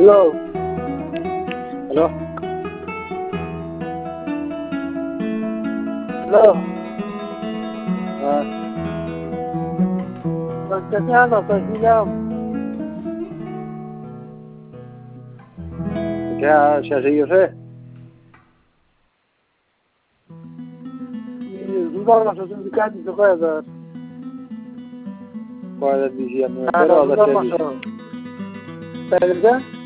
hello hello hello হ্যাঁ চাচা পাইছিলাম এটা শেষ হয়ে গেছে রুদার মাসে তুমি কাজ দিতে কয় হাজার 6000 দিয়েছি আমি রুদার 12000 মাসে দিয়েছি তাই